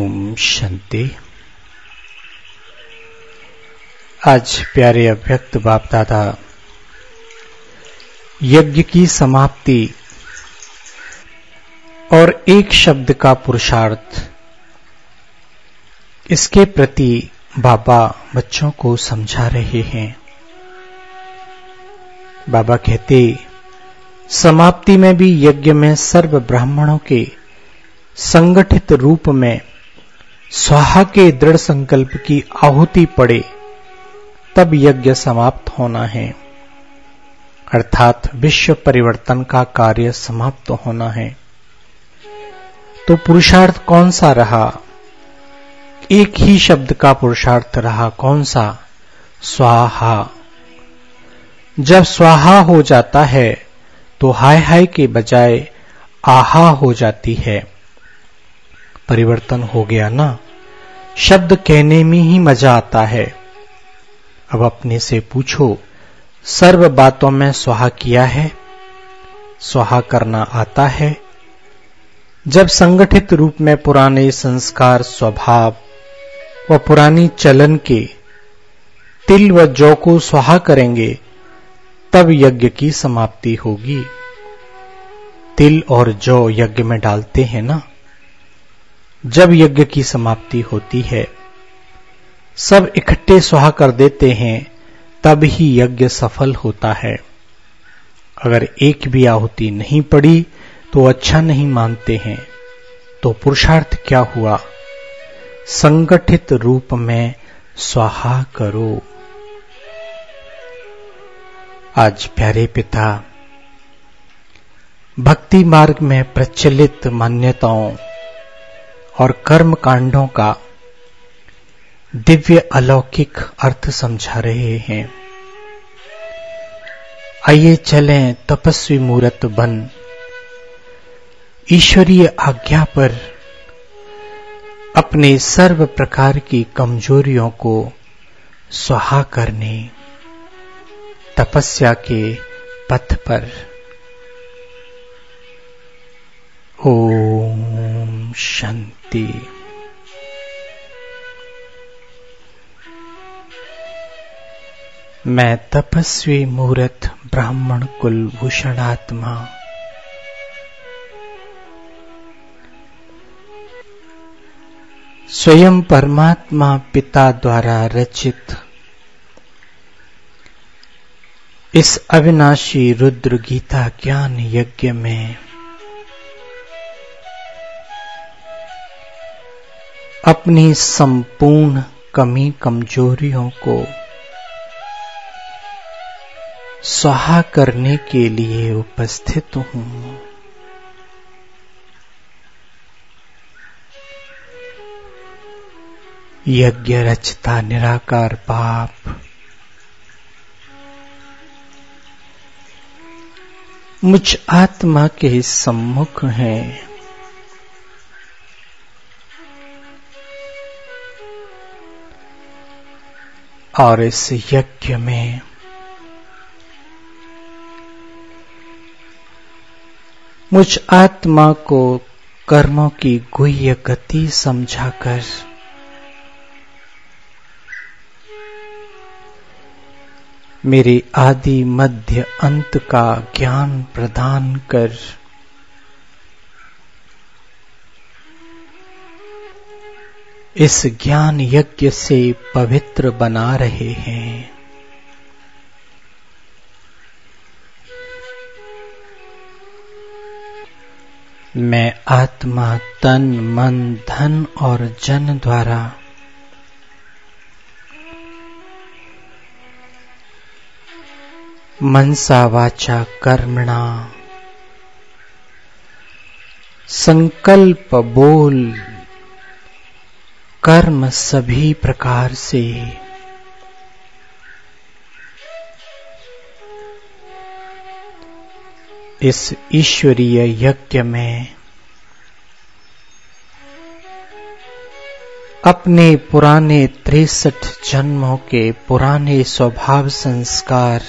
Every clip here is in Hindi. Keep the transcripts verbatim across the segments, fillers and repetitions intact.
ओम शांति। आज प्यारे अव्यक्त बाप दादा यज्ञ की समाप्ति और एक शब्द का पुरुषार्थ, इसके प्रति बाबा बच्चों को समझा रहे हैं। बाबा कहते, समाप्ति में भी यज्ञ में सर्व ब्राह्मणों के संगठित रूप में स्वाहा के दृढ़ संकल्प की आहुति पड़े तब यज्ञ समाप्त होना है, अर्थात विश्व परिवर्तन का कार्य समाप्त होना है। तो पुरुषार्थ कौन सा रहा? एक ही शब्द का पुरुषार्थ रहा, कौन सा? स्वाहा। जब स्वाहा हो जाता है तो हाय हाय के बजाय आहा हो जाती है। परिवर्तन हो गया ना। शब्द कहने में ही मजा आता है। अब अपने से पूछो, सर्व बातों में स्वाहा किया है? स्वाहा करना आता है? जब संगठित रूप में पुराने संस्कार, स्वभाव व पुरानी चलन के तिल व जौ को स्वाहा करेंगे तब यज्ञ की समाप्ति होगी। तिल और जौ यज्ञ में डालते हैं ना। जब यज्ञ की समाप्ति होती है, सब इकट्ठे स्वाहा कर देते हैं, तब ही यज्ञ सफल होता है। अगर एक भी आहुति नहीं पड़ी तो अच्छा नहीं मानते हैं। तो पुरुषार्थ क्या हुआ? संगठित रूप में स्वाहा करो। आज प्यारे पिता भक्ति मार्ग में प्रचलित मान्यताओं और कर्म कांडों का दिव्य अलौकिक अर्थ समझा रहे हैं। आइए चलें तपस्वी मूर्त बन, ईश्वरीय आज्ञा पर अपने सर्व प्रकार की कमजोरियों को स्वाहा करने, तपस्या के पथ पर। ओम शांति। मैं तपस्वी मूर्त ब्राह्मण कुल भूषणात्मा स्वयं परमात्मा पिता द्वारा रचित इस अविनाशी रुद्र गीता ज्ञान यज्ञ में अपनी संपूर्ण कमी कमजोरियों को स्वाहा करने के लिए उपस्थित हूं। यज्ञ रचता निराकार बाप मुझ आत्मा के सम्मुख हैं। और इस यज्ञ में मुझ आत्मा को कर्मों की गुह्य गति समझाकर मेरे आदि मध्य अंत का ज्ञान प्रदान कर इस ज्ञान यज्ञ से पवित्र बना रहे हैं। मैं आत्मा तन मन धन और जन द्वारा मनसा वाचा कर्मणा संकल्प बोल कर्म सभी प्रकार से इस ईश्वरीय यज्ञ में अपने पुराने तिरसठ जन्मों के पुराने स्वभाव संस्कार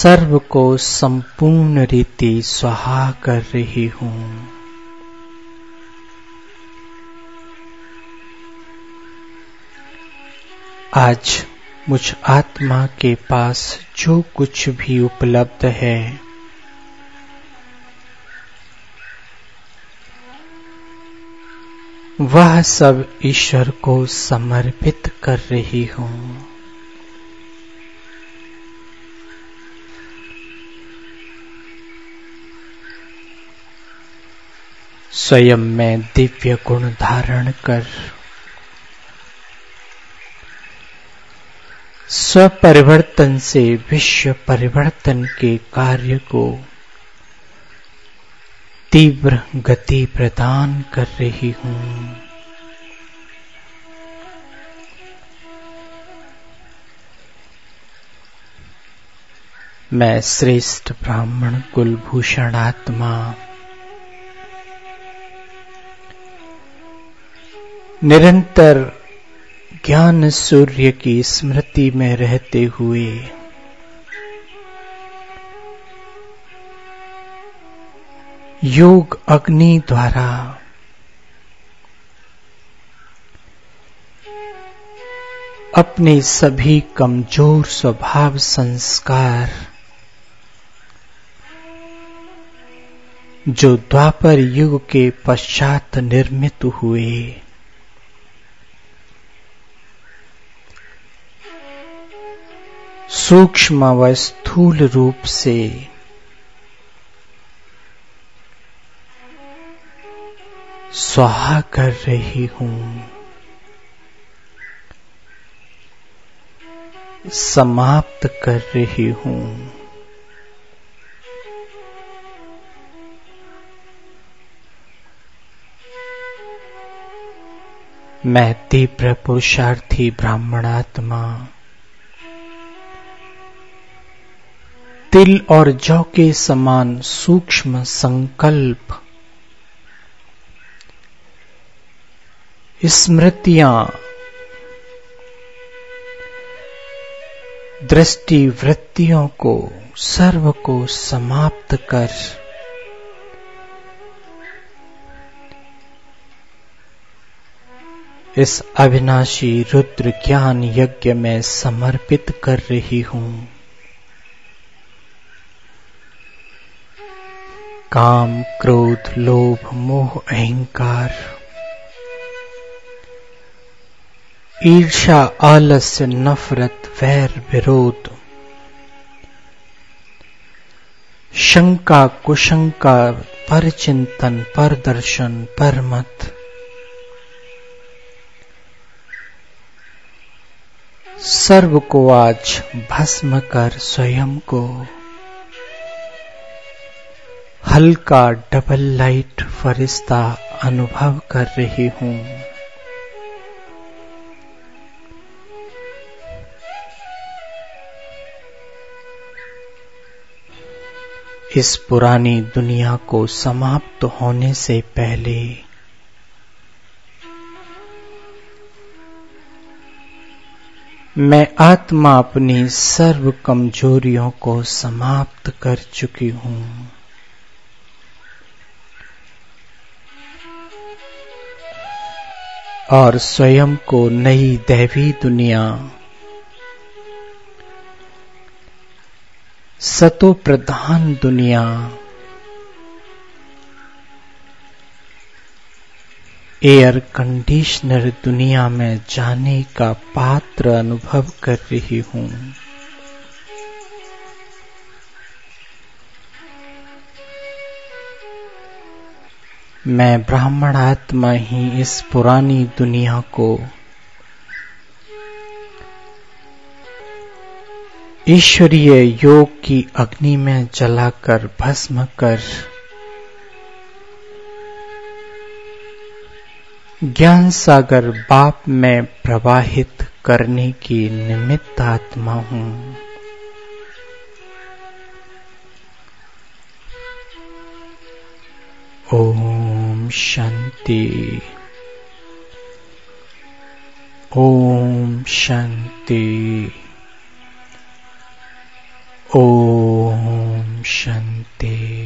सर्व को संपूर्ण रीति स्वाहा कर रही हूँ। आज मुझ आत्मा के पास जो कुछ भी उपलब्ध है, वह सब ईश्वर को समर्पित कर रही हूँ। स्वयं में दिव्य गुण धारण कर स्वपरिवर्तन से विश्व परिवर्तन के कार्य को तीव्र गति प्रदान कर रही हूँ। मैं श्रेष्ठ ब्राह्मण कुलभूषण आत्मा निरंतर ज्ञान सूर्य की स्मृति में रहते हुए योग अग्नि द्वारा अपने सभी कमजोर स्वभाव संस्कार जो द्वापर युग के पश्चात निर्मित हुए, सूक्ष्म व स्थूल रूप से स्वाहा कर रही हूँ, समाप्त कर रही हूँ। मैं तीव्र पुरुषार्थी ब्राह्मणात्मा तिल और जौ के समान सूक्ष्म संकल्प स्मृतियां दृष्टि वृत्तियों को सर्व को समाप्त कर इस अविनाशी रुद्र ज्ञान यज्ञ में समर्पित कर रही हूँ। काम, क्रोध, लोभ, मोह, अहंकार, ईर्ष्या, आलस्य, नफरत, वैर, विरोध, शंका, कुशंका, परचिंतन, परदर्शन, परमत, सर्व को आज भस्म कर स्वयं को हल्का डबल लाइट फरिश्ता अनुभव कर रही हूँ। इस पुरानी दुनिया को समाप्त होने से पहले मैं आत्मा अपनी सर्व कमजोरियों को समाप्त कर चुकी हूँ। और स्वयं को नई दैवी दुनिया सतो प्रधान दुनिया एयर कंडीशनर दुनिया में जाने का पात्र अनुभव कर रही हूँ। मैं ब्राह्मण आत्मा ही इस पुरानी दुनिया को ईश्वरीय योग की अग्नि में जलाकर भस्म कर ज्ञान सागर बाप में प्रवाहित करने की निमित्त आत्मा हूँ। ओम शांति, ओम शांति, ओम शांति।